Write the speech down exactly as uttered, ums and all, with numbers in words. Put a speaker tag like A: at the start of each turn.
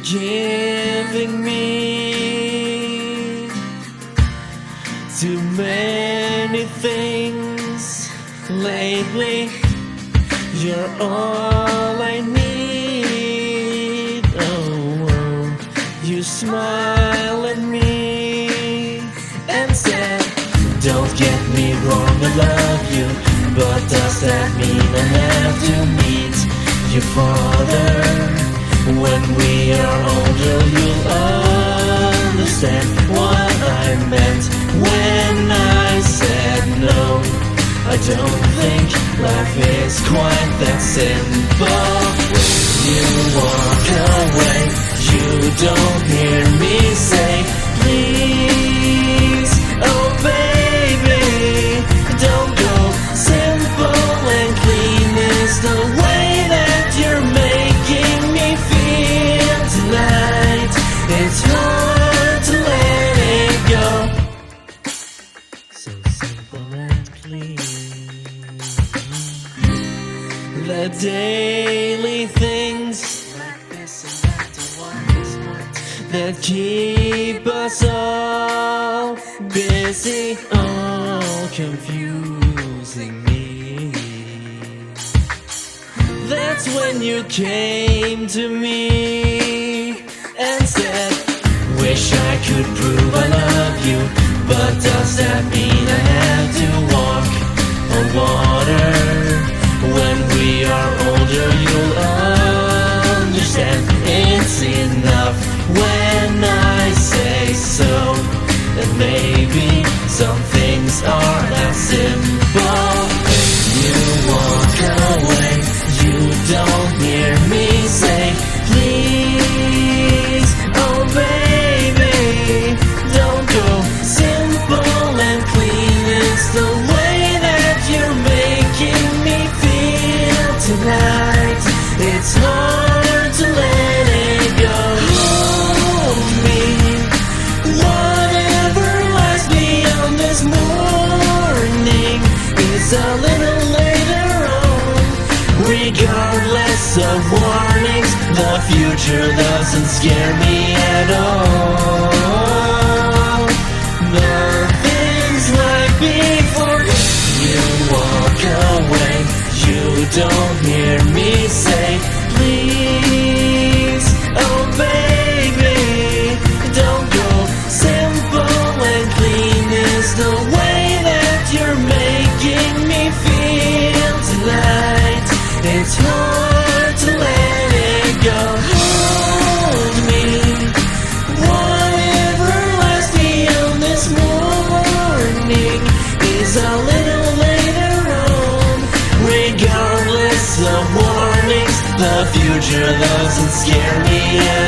A: giving me too many things lately. You're all I need. Oh, oh. You smile at me and said, don't get me wrong, I love you, but does that mean I have to meet your father? When we are older, you'll understand what I meant when I said no. I don't think life is quite that simple. When you walk away, you don't hear me say, please, oh baby, don't go. Simple and clean is the way that you're making me feel tonight. It's hard to let it go. So simple and clean. The daily things like this and that and what is what that keep us all busy, all confusing me. That's when you came to me and said, wish I could prove I love you, but does that mean I have to walk on water? When we are older, you'll understand it's enough when I say so. And maybe some things are that simple. When you walk away, you don't hear me say, please, oh baby, don't go. Simple and clean is the way that you're making me feel tonight. It's hard to let it go. Hold me, whatever lies beyond this morning is a little later on. Regardless of warnings, the future doesn't scare me at all. Nothing's like before. You walk away, you don't hear me say, please, oh baby, don't go. Simple and clean is the way that you're making me feel tonight. It's hard to let it go. Hold me, whatever lies beyond this morning is a little later on. Regardless of warnings, the future doesn't scare me